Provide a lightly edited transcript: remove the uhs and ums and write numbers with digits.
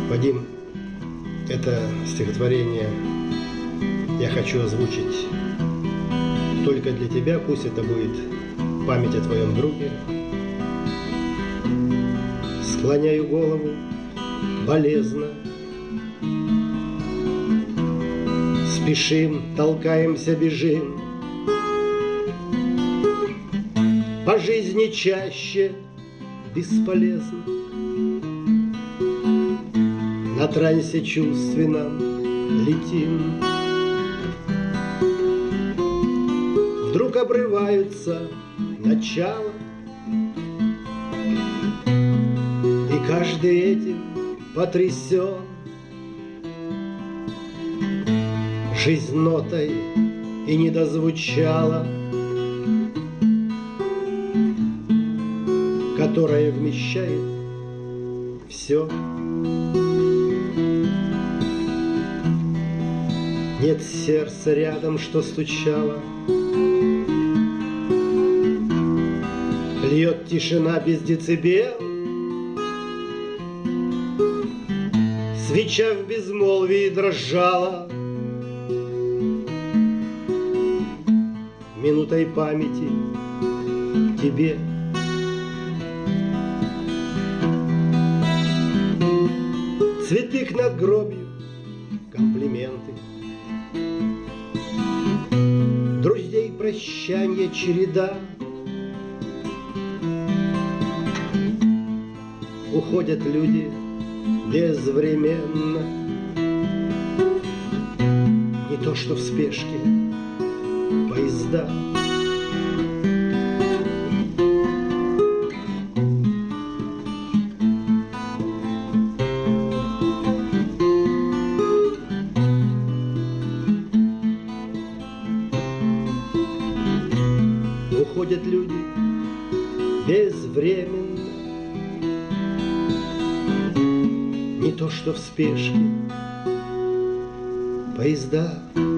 Вадим, это стихотворение я хочу озвучить только для тебя. Пусть это будет память о твоем друге. Склоняю голову болезненно, спешим, толкаемся, бежим по жизни чаще бесполезно. На трансе чувственном летим. Вдруг обрываются начала, и каждый этим потрясен. Жизнь нотой и не дозвучала, которая вмещает все. Нет сердца рядом, что стучало. Льет тишина без децибел. Свеча в безмолвии дрожала. Минутой памяти тебе. Цветы к надгробию, комплименты. Друзей прощанья череда. Уходят люди безвременно. Не то что в спешке поезда. Уходят люди безвременно. Не то что в спешке поезда.